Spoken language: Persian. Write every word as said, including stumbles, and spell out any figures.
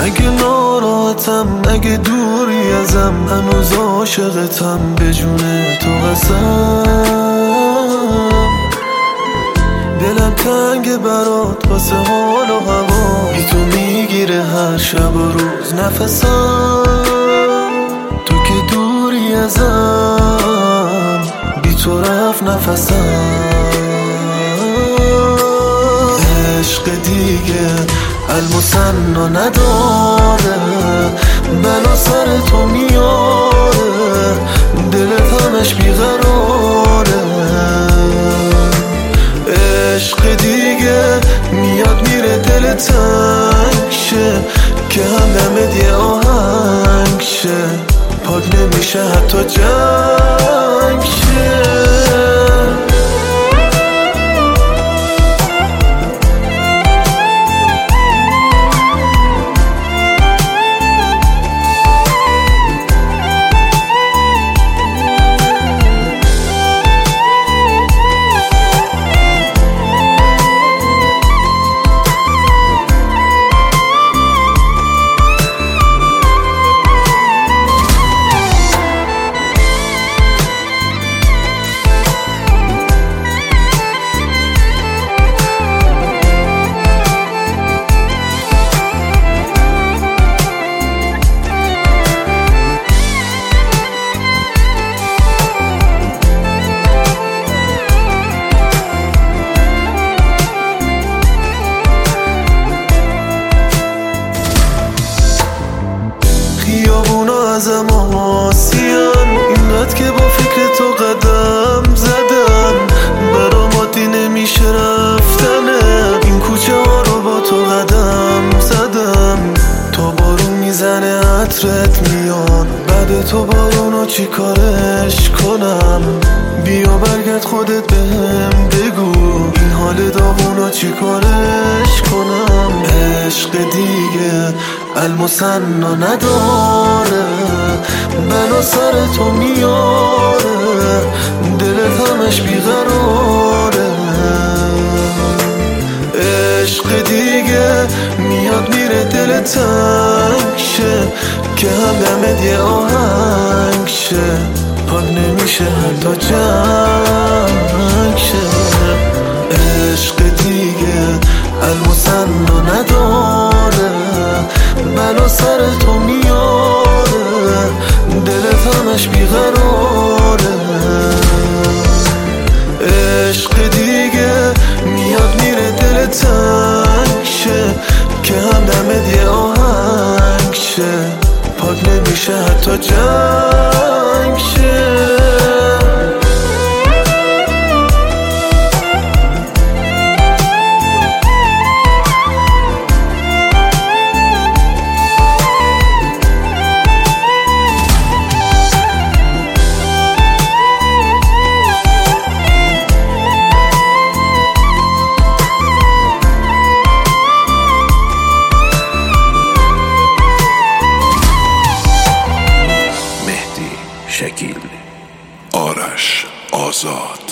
اگه ناراحتم، اگه دوری ازم، هنوز عاشقتم، به جون تو قسم. دلم تنگ برات واسه حال و هوا، بی تو میگیره هر شب و روز نفسم. تو که دوری ازم، بی تو رفت نفسم. عشق دیگه المثنا نداره، بلا سر تو میاره، دلت همش بیقراره. عشق دیگه میاد میره، دل تنگ شه، که همدمت یه آهنگ شه، پاک نمیشه حتی جنگ شه. خیابونا ازم آسیان، اینقدر که با فکر تو قدم زدم، برام عادی نمیشه رفتنه، این کوچه ها رو با تو قدم زدم. تا بارون میزنه عطرت میان، بعد تو بارونو چی کارش کنم؟ بیا برگرد خودت بهم بگو، این حال داغونو چی کارش کنم؟ عشق دیگه المثنا نداره، بلا سر تو میاره، دلت همش بیقراره. عشق دیگه میاد میره، دل تنگ شه، که همدمت یه آهنگ شه، پاک نمیشه حتی جنگ شه. عشق دیگه المثنا نداره، بلا سر تو میاره، دلت همش بیقراره. عشق دیگه میاد میره، دل تنگ شه، که همدمت یه آهنگ شه، پاک نمیشه حتی جنگ شه. شکیل، آرش آزاد.